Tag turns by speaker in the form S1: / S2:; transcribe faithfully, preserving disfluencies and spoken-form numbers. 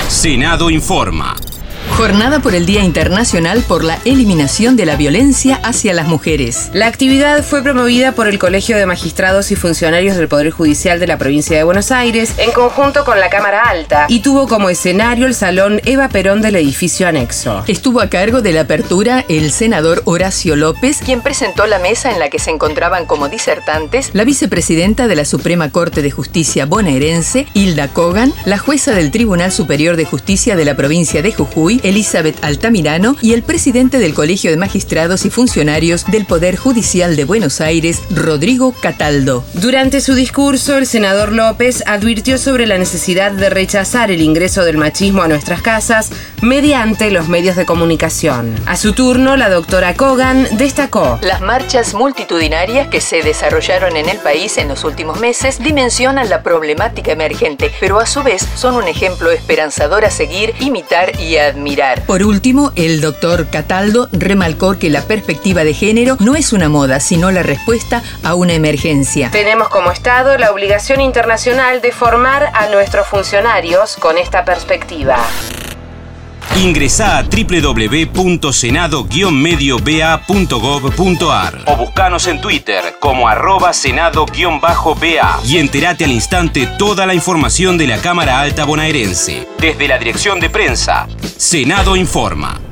S1: Senado informa.
S2: Jornada por el Día Internacional por la Eliminación de la Violencia hacia las Mujeres.
S3: La actividad fue promovida por el Colegio de Magistrados y Funcionarios del Poder Judicial de la Provincia de Buenos Aires, en conjunto con la Cámara Alta, y tuvo como escenario el Salón Eva Perón del edificio anexo.
S2: Estuvo a cargo de la apertura el senador Horacio López, quien presentó la mesa en la que se encontraban como disertantes la vicepresidenta de la Suprema Corte de Justicia bonaerense, Hilda Kogan, la jueza del Tribunal Superior de Justicia de la provincia de Jujuy, Elizabeth Altamirano, y el presidente del Colegio de Magistrados y Funcionarios del Poder Judicial de Buenos Aires, Rodrigo Cataldo.
S3: Durante su discurso, el senador López advirtió sobre la necesidad de rechazar el ingreso del machismo a nuestras casas mediante los medios de comunicación. A su turno, la doctora Kogan destacó:
S2: las marchas multitudinarias que se desarrollaron en el país en los últimos meses dimensionan la problemática emergente, pero a su vez son un ejemplo esperanzador a seguir, imitar y admirar.
S3: Por último, el doctor Cataldo remarcó que la perspectiva de género no es una moda, sino la respuesta a una emergencia. Tenemos como Estado la obligación internacional de formar a nuestros funcionarios con esta perspectiva.
S1: Ingresá a doble u doble u doble u punto senado guion medio b a punto gov punto a r o buscanos en Twitter como arroba senado-ba y entérate al instante toda la información de la Cámara Alta bonaerense. Desde la dirección de prensa, Senado informa.